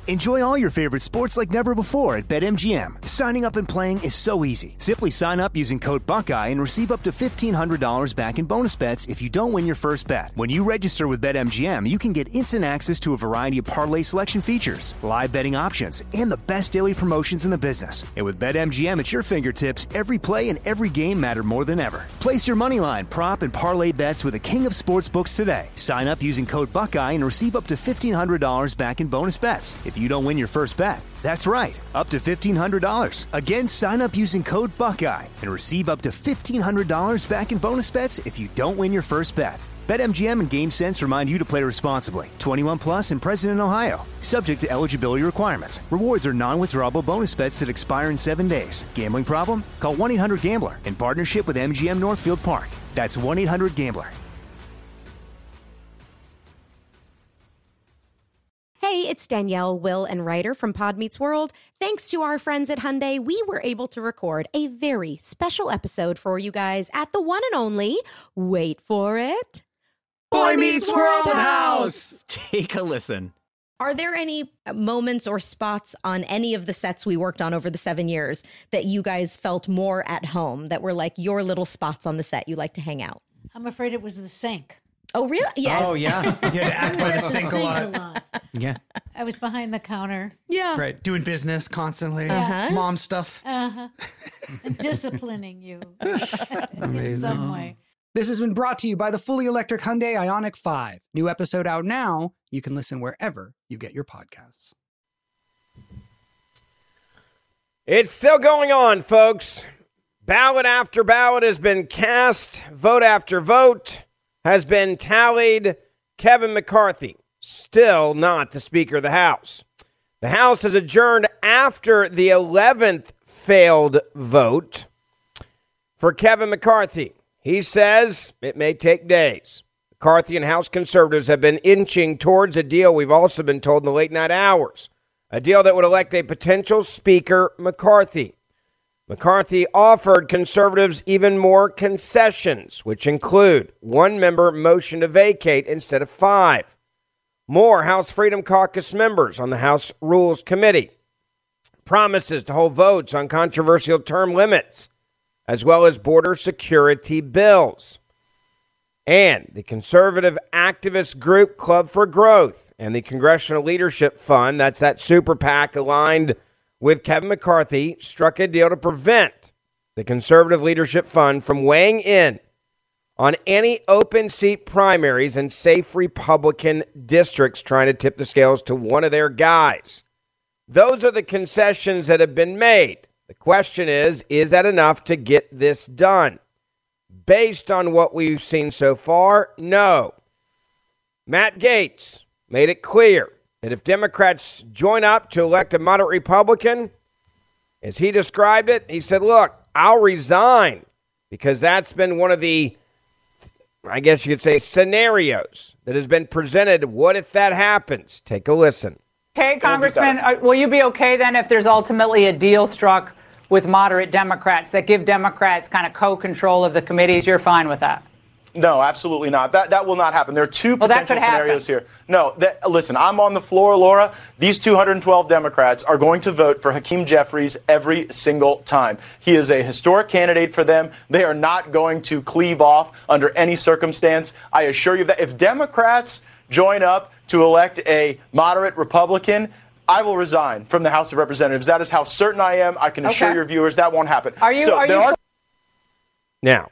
Enjoy all your favorite sports like never before at BetMGM. Signing up and playing is so easy. Simply sign up using code Buckeye and receive up to $1,500 back in bonus bets if you don't win your first bet. When you register with BetMGM, you can get instant access to a variety of parlay selection features, live betting options, and the best daily promotions in the business. And with BetMGM at your fingertips, every play and every game matter more than ever. Place your moneyline, prop, and parlay bets with the king of sportsbooks today. Sign up using code Buckeye and receive up to $1,500 back in bonus bets if you don't win your first bet. That's right, up to $1,500. Again, sign up using code Buckeye and receive up to $1,500 back in bonus bets if you don't win your first bet. BetMGM and GameSense remind you to play responsibly. 21 plus and present in Ohio. Subject to eligibility requirements. Rewards are non-withdrawable bonus bets that expire in 7 days. Gambling problem? Call 1-800-GAMBLER in partnership with MGM Northfield Park. That's 1-800-GAMBLER. Hey, it's Danielle, Will, and Ryder from Pod Meets World. Thanks to our friends at Hyundai, we were able to record a very special episode for you guys at the one and only, wait for it, Boy Meets World House! Take a listen. Are there any moments or spots on any of the sets we worked on over the 7 years that you guys felt more at home, that were like your little spots on the set you like to hang out? I'm afraid it was the sink. Oh, really? Yes. Oh, yeah. You had to act by the sink a lot. Yeah. I was behind the counter. Yeah. Right. Doing business constantly. Uh-huh. Mom stuff. And disciplining you in Amazing. some way. This has been brought to you by the fully electric Hyundai Ioniq 5. New episode out now. You can listen wherever you get your podcasts. It's still going on, folks. Ballot after ballot has been cast. Vote after vote has been tallied. Kevin McCarthy, still not the Speaker of the House. The House has adjourned after the 11th failed vote for Kevin McCarthy. He says it may take days. McCarthy and House conservatives have been inching towards a deal we've also been told in the late night hours, a deal that would elect a potential Speaker McCarthy. McCarthy offered conservatives even more concessions, which include one-member motion to vacate instead of 5, more House Freedom Caucus members on the House Rules Committee, promises to hold votes on controversial term limits, as well as border security bills. And the conservative activist group Club for Growth and the Congressional Leadership Fund, that's that super PAC aligned with Kevin McCarthy, struck a deal to prevent the Conservative Leadership Fund from weighing in on any open seat primaries in safe Republican districts trying to tip the scales to one of their guys. Those are the concessions that have been made. The question is that enough to get this done? Based on what we've seen so far, no. Matt Gaetz made it clear that if Democrats join up to elect a moderate Republican, as he described it, he said, look, I'll resign, because that's been one of the, I guess you could say, scenarios that has been presented. What if that happens? Take a listen. Okay, Congressman, will you be okay then if there's ultimately a deal struck with moderate Democrats that give Democrats kind of co-control of the committees? You're fine with that? No, absolutely not. That will not happen. There are two potential scenarios here. No, listen, I'm on the floor, Laura. These 212 Democrats are going to vote for Hakeem Jeffries every single time. He is a historic candidate for them. They are not going to cleave off under any circumstance. I assure you that if Democrats join up to elect a moderate Republican, I will resign from the House of Representatives. That is how certain I am. I can assure your viewers that won't happen. Now,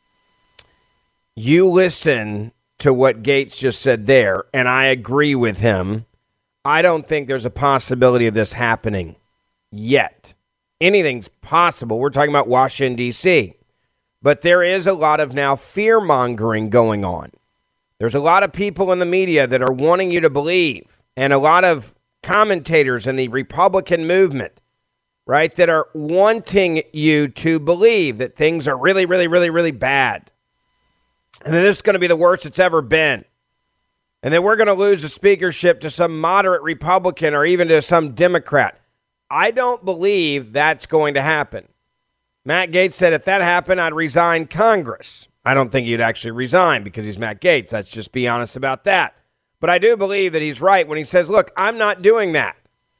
you listen to what Gaetz just said there, and I agree with him. I don't think there's a possibility of this happening yet. Anything's possible. We're talking about Washington, D.C. But there is a lot of now fear-mongering going on. There's a lot of people in the media that are wanting you to believe, and a lot of commentators in the Republican movement, right, that are wanting you to believe that things are really, really, really, really bad. And that this is going to be the worst it's ever been. And then we're going to lose the speakership to some moderate Republican or even to some Democrat. I don't believe that's going to happen. Matt Gaetz said if that happened, I'd resign Congress. I don't think he'd actually resign because he's Matt Gaetz. Let's just be honest about that. But I do believe that he's right when he says, look, I'm not doing that.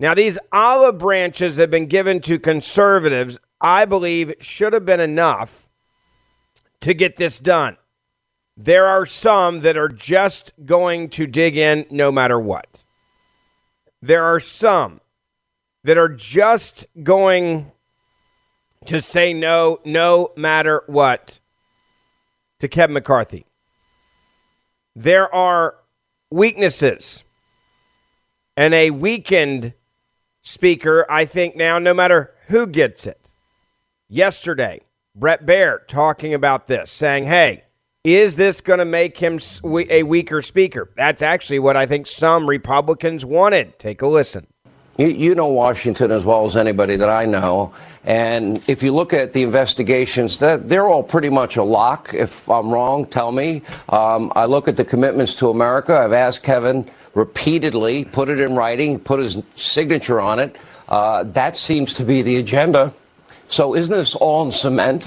Now, these olive branches have been given to conservatives, I believe, should have been enough to get this done. There are some that are just going to dig in no matter what. There are some that are just going to say no matter what to Kevin McCarthy. There are weaknesses. And a weakened speaker, I think now, no matter who gets it. Yesterday, Bret Baier talking about this, saying, hey, is this going to make him a weaker speaker? That's actually what I think some Republicans wanted. Take a listen. You know Washington as well as anybody that I know. And if you look at the investigations, they're all pretty much a lock. If I'm wrong, tell me. I look at the commitments to America. I've asked Kevin repeatedly, put it in writing, put his signature on it. That seems to be the agenda. So isn't this all in cement?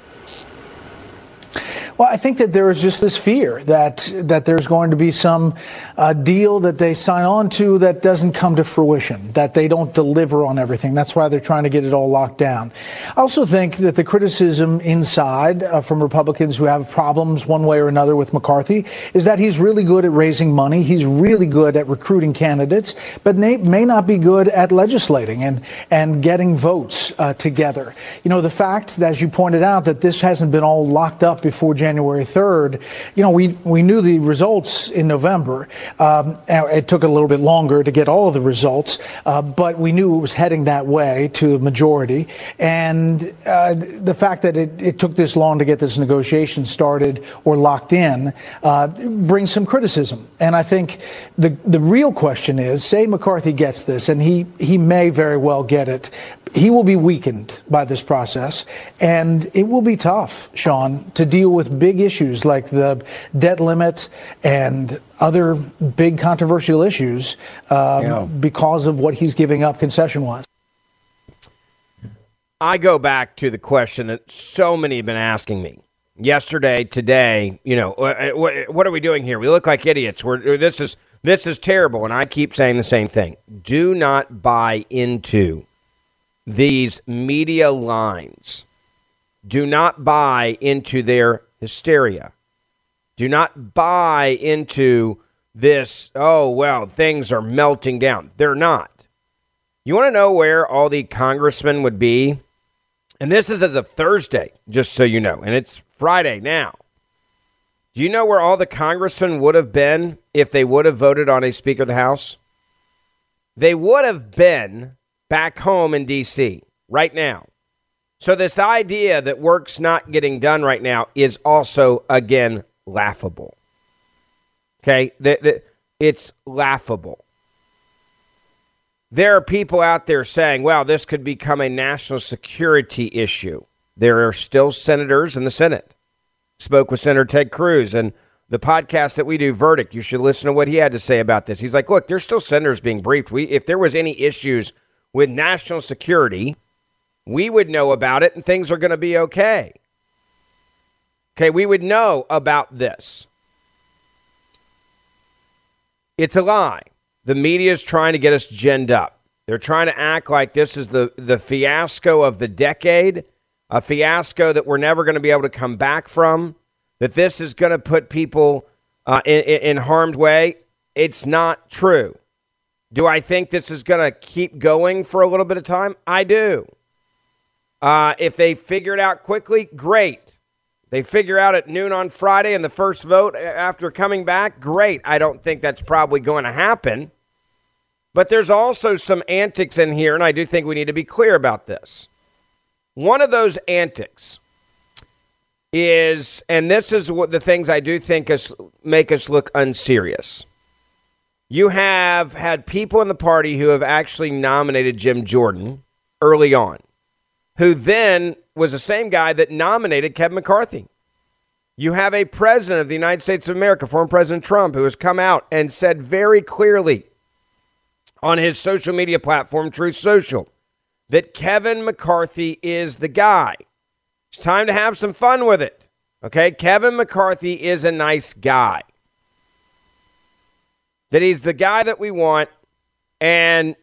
Well, I think that there is just this fear that there's going to be some deal that they sign on to that doesn't come to fruition, that they don't deliver on everything. That's why they're trying to get it all locked down. I also think that the criticism inside from Republicans who have problems one way or another with McCarthy is that he's really good at raising money. He's really good at recruiting candidates, but may not be good at legislating and getting votes together. You know, the fact that, as you pointed out, that this hasn't been all locked up before January 3rd, you know, we knew the results in November. It took a little bit longer to get all of the results, but we knew it was heading that way to a majority. And the fact that it took this long to get this negotiation started or locked in brings some criticism. And I think the real question is, say McCarthy gets this, and he may very well get it. He will be weakened by this process, and it will be tough, Sean, to deal with big issues like the debt limit and other big controversial issues because of what he's giving up concession-wise. I go back to the question that so many have been asking me yesterday, today. You know, what are we doing here? We look like idiots. This is terrible, and I keep saying the same thing. Do not buy into these media lines. Do not buy into their hysteria. Do not buy into this, oh, well, things are melting down. They're not. You want to know where all the congressmen would be? And this is as of Thursday, just so you know, and it's Friday now. Do you know where all the congressmen would have been if they would have voted on a Speaker of the House? They would have been back home in D.C. right now. So this idea that work's not getting done right now is also, again, laughable. Okay? It's laughable. There are people out there saying, well, this could become a national security issue. There are still senators in the Senate. Spoke with Senator Ted Cruz, and the podcast that we do, Verdict, you should listen to what he had to say about this. He's like, look, there's still senators being briefed. If there was any issues with national security, we would know about it and things are going to be okay. Okay, we would know about this. It's a lie. The media is trying to get us ginned up. They're trying to act like this is the fiasco of the decade, a fiasco that we're never going to be able to come back from, that this is going to put people in harm's way. It's not true. Do I think this is going to keep going for a little bit of time? I do. If they figure it out quickly, great. They figure out at noon on Friday and the first vote after coming back, great. I don't think that's probably going to happen. But there's also some antics in here, and I do think we need to be clear about this. One of those antics is, and this is what the things I do think make us look unserious. You have had people in the party who have actually nominated Jim Jordan early on, who then was the same guy that nominated Kevin McCarthy. You have a president of the United States of America, former President Trump, who has come out and said very clearly on his social media platform, Truth Social, that Kevin McCarthy is the guy. It's time to have some fun with it. Okay, Kevin McCarthy is a nice guy. That he's the guy that we want. And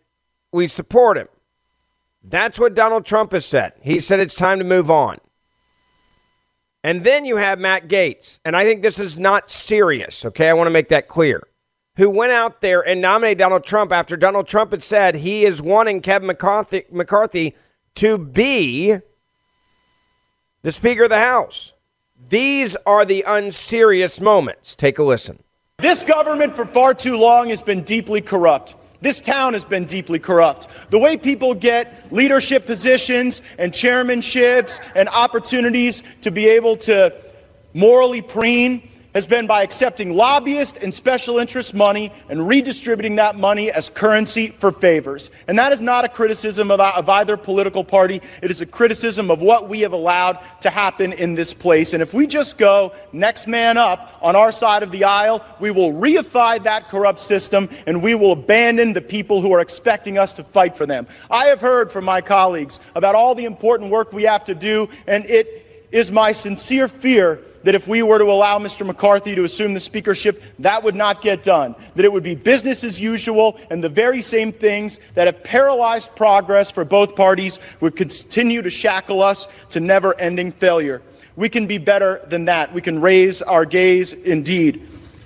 we support him. That's what Donald Trump has said. He said it's time to move on. And then you have Matt Gaetz, and I think this is not serious, okay? I want to make that clear, who went out there and nominated Donald Trump after Donald Trump had said he is wanting Kevin McCarthy to be the Speaker of the House. These are the unserious moments. Take a listen. This government for far too long has been deeply corrupt. This town has been deeply corrupt. The way people get leadership positions and chairmanships and opportunities to be able to morally preen has been by accepting lobbyist and special interest money and redistributing that money as currency for favors. And that is not a criticism of either political party. It is a criticism of what we have allowed to happen in this place. And if we just go next man up on our side of the aisle, we will reify that corrupt system and we will abandon the people who are expecting us to fight for them. I have heard from my colleagues about all the important work we have to do, and it is my sincere fear that if we were to allow Mr. McCarthy to assume the speakership, that would not get done, that it would be business as usual, and the very same things that have paralyzed progress for both parties would continue to shackle us to never-ending failure. We can be better than that. We can raise our gaze indeed.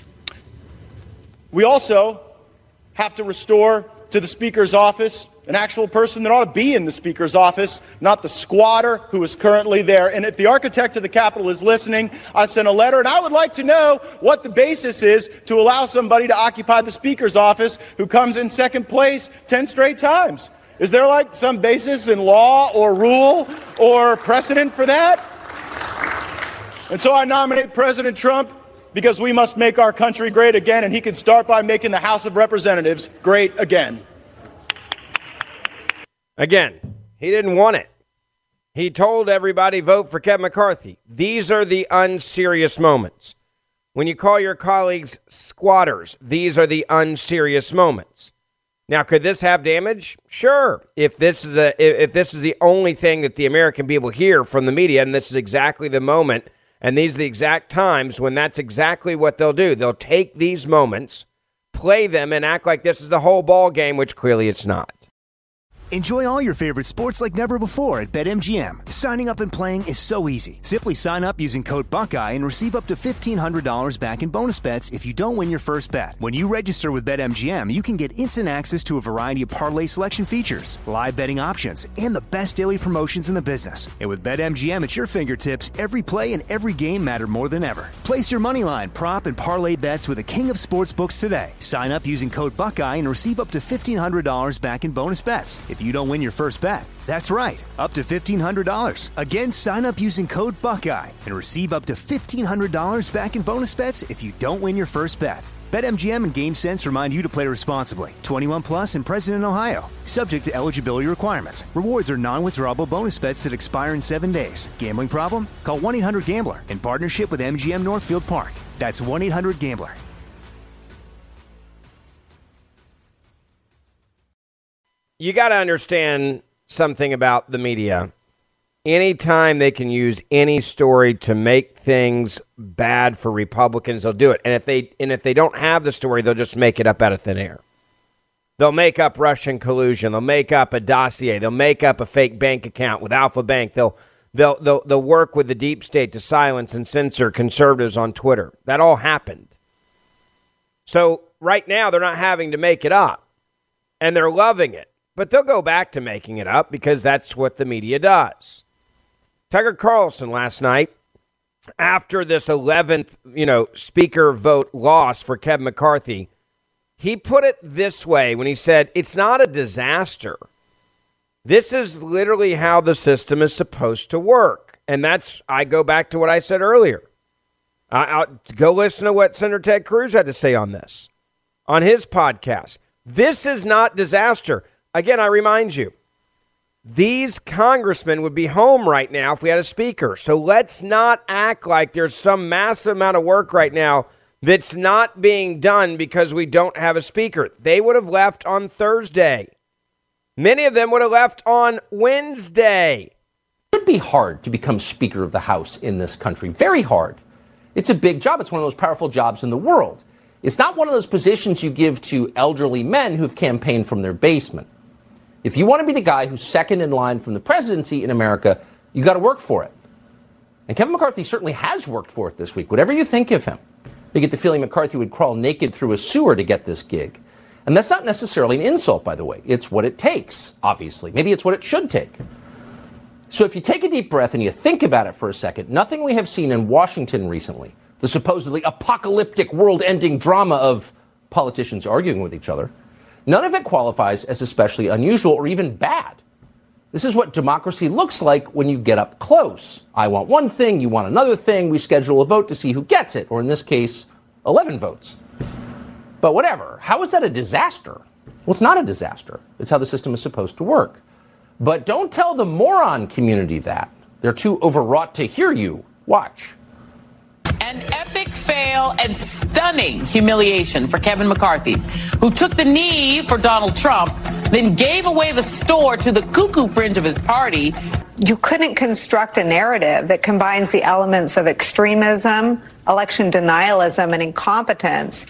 We also have to restore to the Speaker's office an actual person that ought to be in the Speaker's office, not the squatter who is currently there. And if the architect of the Capitol is listening, I sent a letter, and I would like to know what the basis is to allow somebody to occupy the Speaker's office who comes in second place 10 straight times. Is there like some basis in law or rule or precedent for that? And so I nominate President Trump because we must make our country great again, and he can start by making the House of Representatives great again. Again, he didn't want it. He told everybody vote for Kevin McCarthy. These are the unserious moments. When you call your colleagues squatters, these are the unserious moments. Now, could this have damage? Sure. If this is the only thing that the American people hear from the media, and this is exactly the moment, and these are the exact times when that's exactly what they'll do. They'll take these moments, play them, and act like this is the whole ball game, which clearly it's not. Enjoy all your favorite sports like never before at BetMGM. Signing up and playing is so easy. Simply sign up using code Buckeye and receive up to $1,500 back in bonus bets if you don't win your first bet. When you register with BetMGM, you can get instant access to a variety of parlay selection features, live betting options, and the best daily promotions in the business. And with BetMGM at your fingertips, every play and every game matter more than ever. Place your moneyline, prop, and parlay bets with the king of sportsbooks today. Sign up using code Buckeye and receive up to $1,500 back in bonus bets if you don't win your first bet. That's right, up to $1,500. Again, sign up using code Buckeye and receive up to $1,500 back in bonus bets if you don't win your first bet. BetMGM and GameSense remind you to play responsibly. 21 plus and present in Ohio. Subject to eligibility requirements. Rewards are non-withdrawable bonus bets that expire in 7 days. Gambling problem? Call 1-800-GAMBLER in partnership with MGM Northfield Park. That's 1-800-GAMBLER. You got to understand something about the media. Anytime they can use any story to make things bad for Republicans, they'll do it. And if they don't have the story, they'll just make it up out of thin air. They'll make up Russian collusion. They'll make up a dossier. They'll make up a fake bank account with Alpha Bank. They'll work with the deep state to silence and censor conservatives on Twitter. That all happened. So right now they're not having to make it up, and they're loving it. But they'll go back to making it up because that's what the media does. Tucker Carlson last night, after this 11th, speaker vote loss for Kevin McCarthy, he put it this way when he said, it's not a disaster. This is literally how the system is supposed to work. And I go back to what I said earlier. I'll go listen to what Senator Ted Cruz had to say on this, on his podcast. This is not disaster. Again, I remind you, these congressmen would be home right now if we had a speaker. So let's not act like there's some massive amount of work right now that's not being done because we don't have a speaker. They would have left on Thursday. Many of them would have left on Wednesday. It would be hard to become Speaker of the House in this country. Very hard. It's a big job. It's one of the most powerful jobs in the world. It's not one of those positions you give to elderly men who've campaigned from their basement. If you want to be the guy who's second in line from the presidency in America, you got to work for it. And Kevin McCarthy certainly has worked for it this week. Whatever you think of him, you get the feeling McCarthy would crawl naked through a sewer to get this gig. And that's not necessarily an insult, by the way. It's what it takes, obviously. Maybe it's what it should take. So if you take a deep breath and you think about it for a second, nothing we have seen in Washington recently, the supposedly apocalyptic world-ending drama of politicians arguing with each other, none of it qualifies as especially unusual or even bad. This is what democracy looks like when you get up close. I want one thing, you want another thing, we schedule a vote to see who gets it, or in this case, 11 votes. But whatever, how is that a disaster? Well, it's not a disaster. It's how the system is supposed to work. But don't tell the moron community that. They're too overwrought to hear you. Watch. An epic fail and stunning humiliation for Kevin McCarthy, who took the knee for Donald Trump, then gave away the store to the cuckoo fringe of his party. You couldn't construct a narrative that combines the elements of extremism, election denialism, and incompetence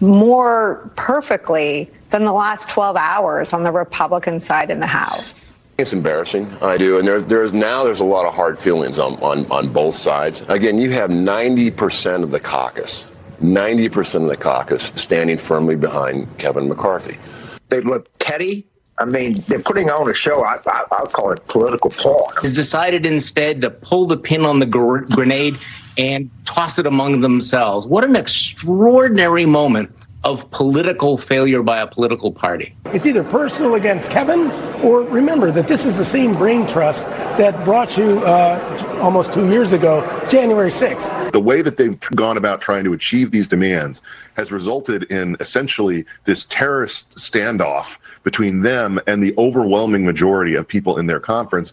more perfectly than the last 12 hours on the Republican side in the House. It's embarrassing. I do. And there's a lot of hard feelings on both sides. Again, you have 90% of the caucus, 90% of the caucus standing firmly behind Kevin McCarthy. They look petty. I mean, they're putting on a show. I'll call it political porn. Has decided instead to pull the pin on the grenade and toss it among themselves. What an extraordinary moment of political failure by a political party. It's either personal against Kevin, or remember that this is the same brain trust that brought you almost 2 years ago, January 6th. The way that they've gone about trying to achieve these demands has resulted in essentially this terrorist standoff between them and the overwhelming majority of people in their conference.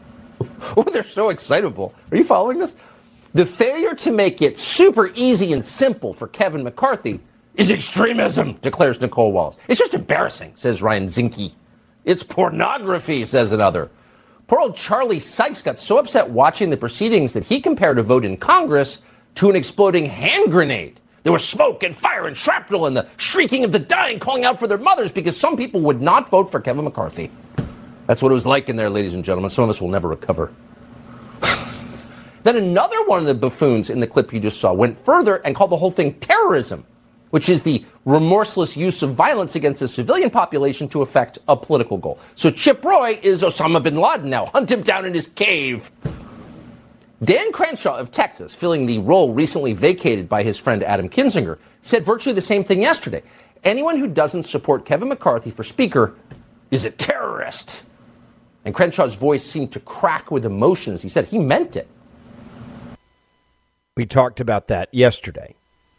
Oh, they're so excitable. Are you following this? The failure to make it super easy and simple for Kevin McCarthy is extremism, declares Nicole Wallace. It's just embarrassing, says Ryan Zinke. It's pornography, says another. Poor old Charlie Sykes got so upset watching the proceedings that he compared a vote in Congress to an exploding hand grenade. There was smoke and fire and shrapnel and the shrieking of the dying calling out for their mothers because some people would not vote for Kevin McCarthy. That's what it was like in there, ladies and gentlemen. Some of us will never recover. Then another one of the buffoons in the clip you just saw went further and called the whole thing terrorism, which is the remorseless use of violence against the civilian population to effect a political goal. So Chip Roy is Osama bin Laden now. Hunt him down in his cave. Dan Crenshaw of Texas, filling the role recently vacated by his friend Adam Kinzinger, said virtually the same thing yesterday. Anyone who doesn't support Kevin McCarthy for Speaker is a terrorist. And Crenshaw's voice seemed to crack with emotion as he said he meant it. We talked about that yesterday.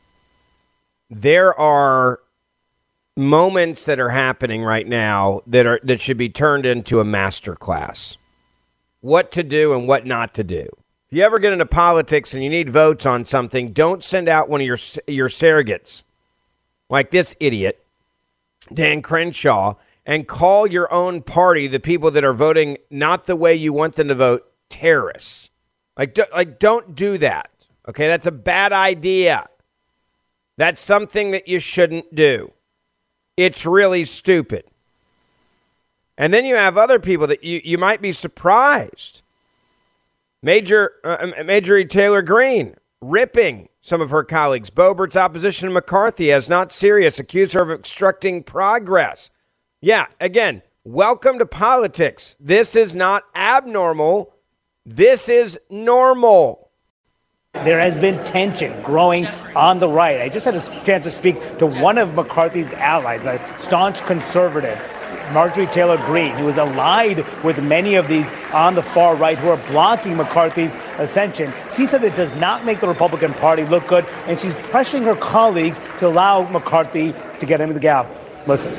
There are moments that are happening right now that should be turned into a master class. What to do and what not to do. If you ever get into politics and you need votes on something, don't send out one of your surrogates, like this idiot, Dan Crenshaw, and call your own party, the people that are voting not the way you want them to vote, terrorists. Don't do that. Okay, that's a bad idea. That's something that you shouldn't do. It's really stupid. And then you have other people that you might be surprised. Marjorie Taylor Greene ripping some of her colleagues. Boebert's opposition to McCarthy as not serious, accused her of obstructing progress. Yeah, again, welcome to politics. This is not abnormal. This is normal. There has been tension growing on the right. I just had a chance to speak to one of McCarthy's allies, a staunch conservative, Marjorie Taylor Greene, who is allied with many of these on the far right who are blocking McCarthy's ascension. She said it does not make the Republican Party look good, and she's pressuring her colleagues to allow McCarthy to get him the gavel. Listen.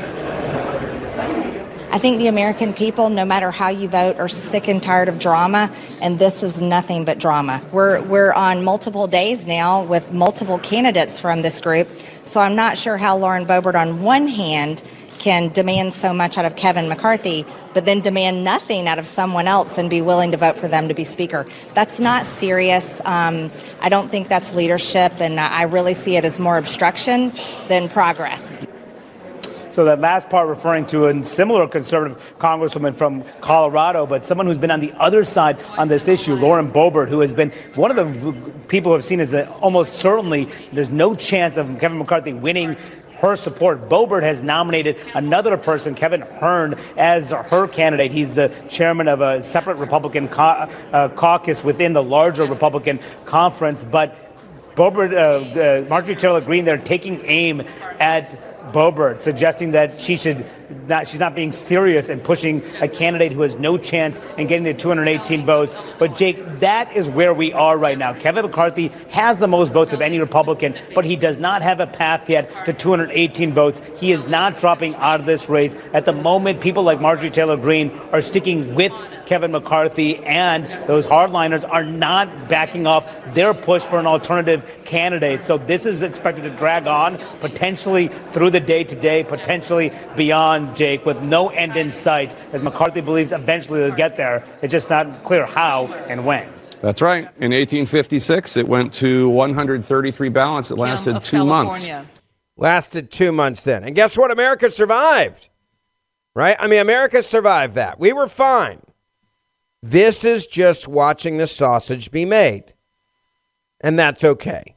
I think the American people, no matter how you vote, are sick and tired of drama, and this is nothing but drama. We're on multiple days now with multiple candidates from this group, so I'm not sure how Lauren Boebert on one hand can demand so much out of Kevin McCarthy, but then demand nothing out of someone else and be willing to vote for them to be Speaker. That's not serious. I don't think that's leadership, and I really see it as more obstruction than progress. So that last part referring to a similar conservative congresswoman from Colorado, but someone who's been on the other side on this issue, Lauren Boebert, who has been one of the people who have seen as almost certainly there's no chance of Kevin McCarthy winning her support. Boebert has nominated another person, Kevin Hern, as her candidate. He's the chairman of a separate Republican caucus within the larger Republican conference. But Boebert, Marjorie Taylor Greene, they're taking aim at Boebert, suggesting that she's not being serious and pushing a candidate who has no chance in getting the 218 votes. But Jake, that is where we are right now. Kevin McCarthy has the most votes of any Republican, but he does not have a path yet to 218 votes. He is not dropping out of this race. At the moment, people like Marjorie Taylor Greene are sticking with Kevin McCarthy, and those hardliners are not backing off their push for an alternative candidate. So this is expected to drag on potentially through the day today, potentially beyond, Jake, with no end in sight, as McCarthy believes eventually they'll get there. It's just not clear how and when. That's right. In 1856, it went to 133 ballots. It lasted 2 months. Lasted 2 months then. And guess what? America survived. Right? I mean, America survived that. We were fine. This is just watching the sausage be made. And that's okay.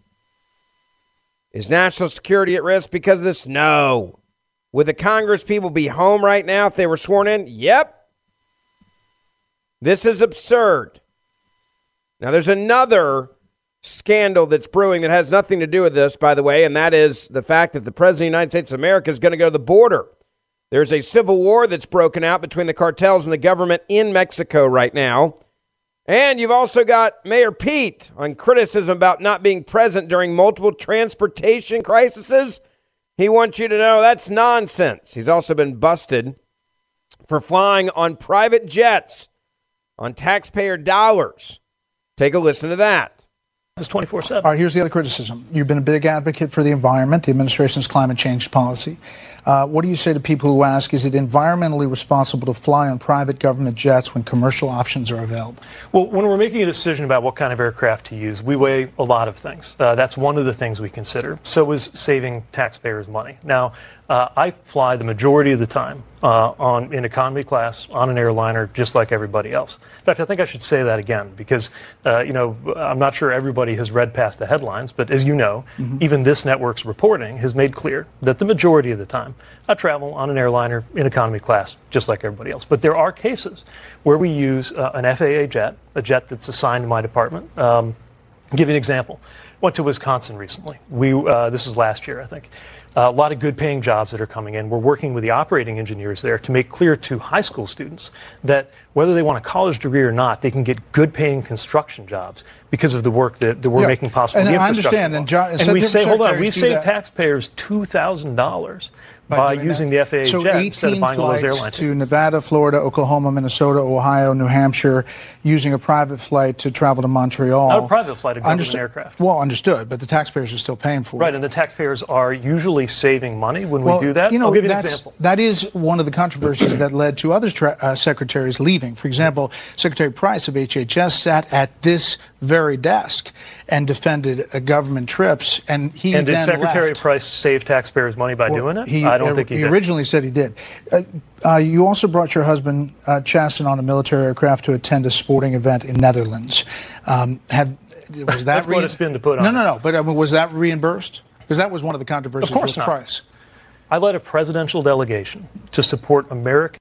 Is national security at risk because of this? No. Would the Congress people be home right now if they were sworn in? Yep. This is absurd. Now, there's another scandal that's brewing that has nothing to do with this, by the way, and that is the fact that the President of the United States of America is going to go to the border. There's a civil war that's broken out between the cartels and the government in Mexico right now. And you've also got Mayor Pete on criticism about not being present during multiple transportation crises. He wants you to know that's nonsense. He's also been busted for flying on private jets on taxpayer dollars. Take a listen to that. It's 24/7. All right, here's the other criticism. You've been a big advocate for the environment, the administration's climate change policy. What do you say to people who ask, is it environmentally responsible to fly on private government jets when commercial options are available? Well, when we're making a decision about what kind of aircraft to use, we weigh a lot of things. That's one of the things we consider. So is saving taxpayers money. Now, I fly the majority of the time in economy class on an airliner, just like everybody else. In fact, I think I should say that again because, I'm not sure everybody has read past the headlines, but as you know, even this network's reporting has made clear that the majority of the time I travel on an airliner in economy class, just like everybody else. But there are cases where we use an FAA jet, a jet that's assigned to my department. I'll give you an example. Went to Wisconsin recently. This was last year, I think. A lot of good-paying jobs that are coming in. We're working with the operating engineers there to make clear to high school students that whether they want a college degree or not, they can get good-paying construction jobs because of the work that we're making possible. And I understand. And we say, hold on, we save taxpayers $2,000 by using the FAA jet instead of buying all those airlines. To Nevada, Florida, Oklahoma, Minnesota, Ohio, New Hampshire, using a private flight to travel to Montreal. Not a private flight, a government aircraft. Well, understood, but the taxpayers are still paying for it. Right, and the taxpayers are usually saving money when we do that. I'll give you an example. That is one of the controversies that led to other secretaries leaving. For example, Secretary Price of HHS sat at this very desk and defended government trips, and he and did then Secretary left. Price save taxpayers money by doing it? I don't think he did. He originally said he did. You also brought your husband Chasten on a military aircraft to attend a sporting event in Netherlands. Was that That's what it's been to put on. No. But was that reimbursed? Because that was one of the controversies of course with Price. I led a presidential delegation to support America.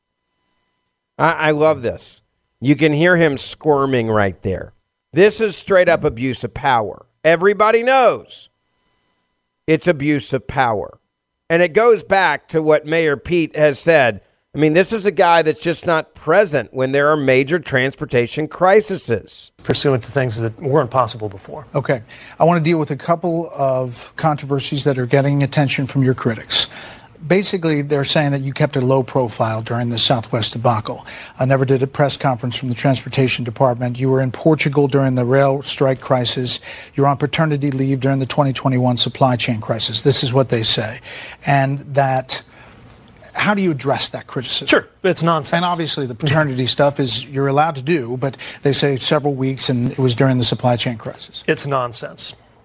I love this. You can hear him squirming right there. This is straight up abuse of power. Everybody knows it's abuse of power. And it goes back to what Mayor Pete has said. I mean, this is a guy that's just not present when there are major transportation crises. Pursuant to things that weren't possible before. Okay. I want to deal with a couple of controversies that are getting attention from your critics. Basically, they're saying that you kept a low profile during the Southwest debacle. I never did a press conference from the Transportation Department. You were in Portugal during the rail strike crisis. You're on paternity leave during the 2021 supply chain crisis. This is what they say. And that, how do you address that criticism? Sure, it's nonsense. And obviously the paternity stuff is you're allowed to do, but they say several weeks and it was during the supply chain crisis. It's nonsense.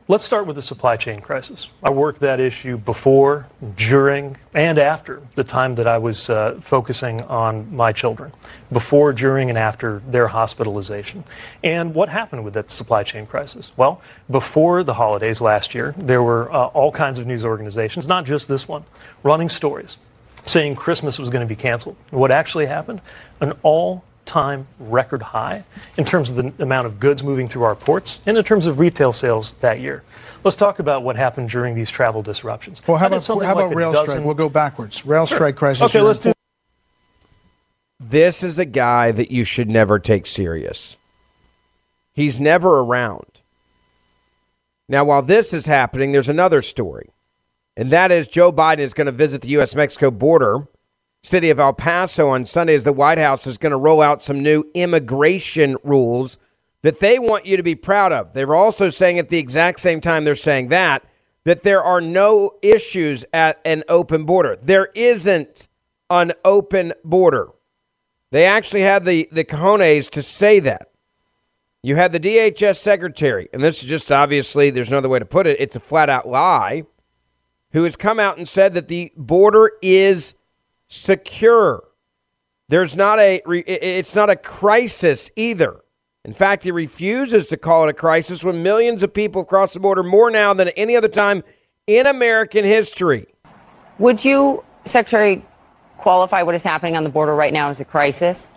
Let's start with the supply chain crisis. I worked that issue before, during, and after the time that I was focusing on my children, before, during, and after their hospitalization. And what happened with that supply chain crisis? Well, before the holidays last year, there were all kinds of news organizations, not just this one, running stories saying Christmas was going to be canceled. What actually happened? An all-time record high in terms of the amount of goods moving through our ports and in terms of retail sales that year. Let's talk about what happened during these travel disruptions. Well, how about rail strike? We'll go backwards. Rail strike crisis. Okay, let's do. This is a guy that you should never take serious. He's never around. Now, while this is happening, there's another story. And that is Joe Biden is going to visit the U.S.-Mexico border, city of El Paso, on Sunday, as the White House is going to roll out some new immigration rules that they want you to be proud of. They were also saying at the exact same time they're saying that there are no issues at an open border. There isn't an open border. They actually had the cojones to say that. You had the DHS secretary, and this is just obviously, there's no other way to put it, it's a flat-out lie, who has come out and said that the border is secure. It's not a crisis either. In fact, he refuses to call it a crisis when millions of people cross the border more now than at any other time in American history. Would you, Secretary, qualify what is happening on the border right now as a crisis?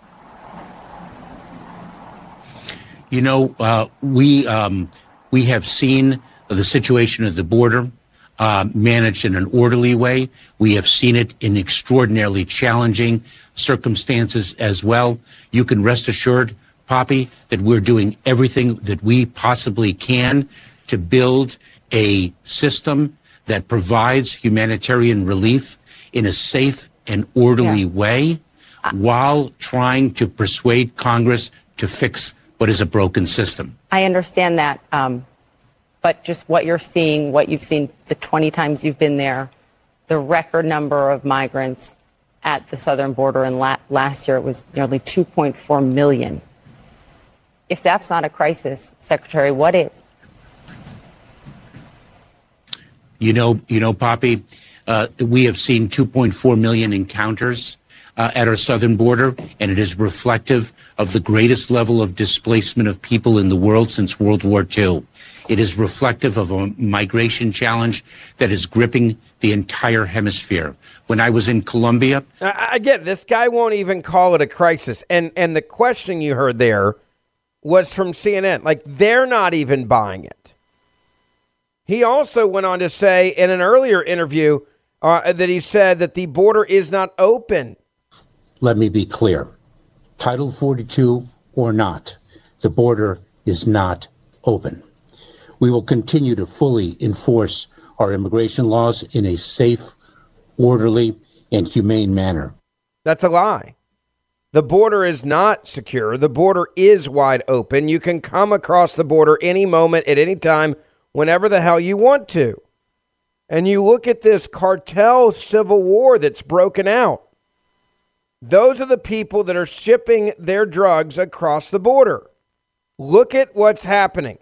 You know, we have seen the situation at the border managed in an orderly way. We have seen it in extraordinarily challenging circumstances as well. You can rest assured, Poppy, that we're doing everything that we possibly can to build a system that provides humanitarian relief in a safe and orderly way while trying to persuade Congress to fix what is a broken system. I understand that. But just what you're seeing, what you've seen the 20 times you've been there, the record number of migrants at the southern border, and last year it was nearly 2.4 million. If that's not a crisis, Secretary, what is? You know, Poppy, we have seen 2.4 million encounters at our southern border, and it is reflective of the greatest level of displacement of people in the world since World War II. It is reflective of a migration challenge that is gripping the entire hemisphere. When I was in Colombia... Again, this guy won't even call it a crisis. And the question you heard there was from CNN. Like, they're not even buying it. He also went on to say in an earlier interview that he said that the border is not open. Let me be clear. Title 42 or not, the border is not open. We will continue to fully enforce our immigration laws in a safe, orderly, and humane manner. That's a lie. The border is not secure. The border is wide open. You can come across the border any moment, at any time, whenever the hell you want to. And you look at this cartel civil war that's broken out. Those are the people that are shipping their drugs across the border. Look at what's happening.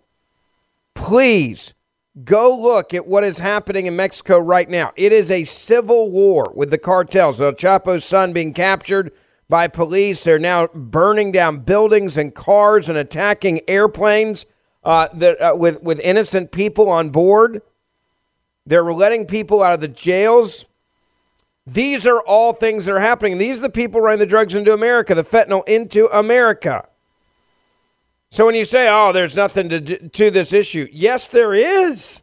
Please go look at what is happening in Mexico right now. It is a civil war with the cartels. El Chapo's son being captured by police. They're now burning down buildings and cars and attacking airplanes with innocent people on board. They're letting people out of the jails. These are all things that are happening. These are the people running the drugs into America, the fentanyl into America. So when you say, oh, there's nothing to this issue, yes, there is.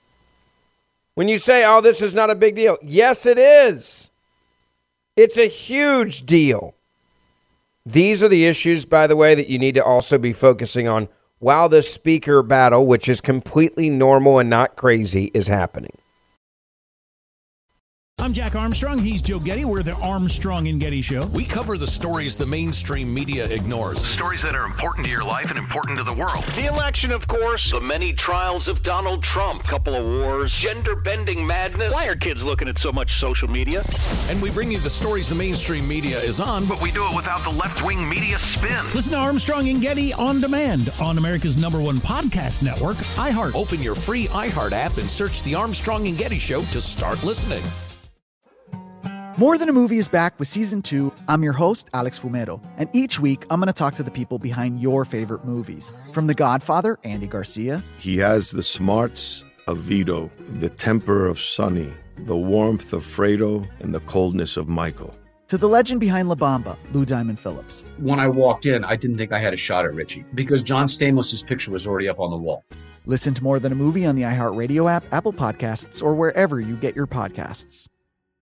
When you say, oh, this is not a big deal, yes, it is. It's a huge deal. These are the issues, by the way, that you need to also be focusing on while the speaker battle, which is completely normal and not crazy, is happening. I'm Jack Armstrong. He's Joe Getty. We're the Armstrong and Getty Show. We cover the stories the mainstream media ignores. Stories that are important to your life and important to the world. The election, of course. The many trials of Donald Trump. Couple of wars. Gender-bending madness. Why are kids looking at so much social media? And we bring you the stories the mainstream media is on, but we do it without the left-wing media spin. Listen to Armstrong and Getty on demand on America's #1 podcast network, iHeart. Open your free iHeart app and search The Armstrong and Getty Show to start listening. More Than a Movie is back with Season 2. I'm your host, Alex Fumero, and each week I'm going to talk to the people behind your favorite movies. From The Godfather, Andy Garcia. He has the smarts of Vito, the temper of Sonny, the warmth of Fredo, and the coldness of Michael. To the legend behind La Bamba, Lou Diamond Phillips. When I walked in, I didn't think I had a shot at Richie because John Stamos' picture was already up on the wall. Listen to More Than a Movie on the iHeartRadio app, Apple Podcasts, or wherever you get your podcasts.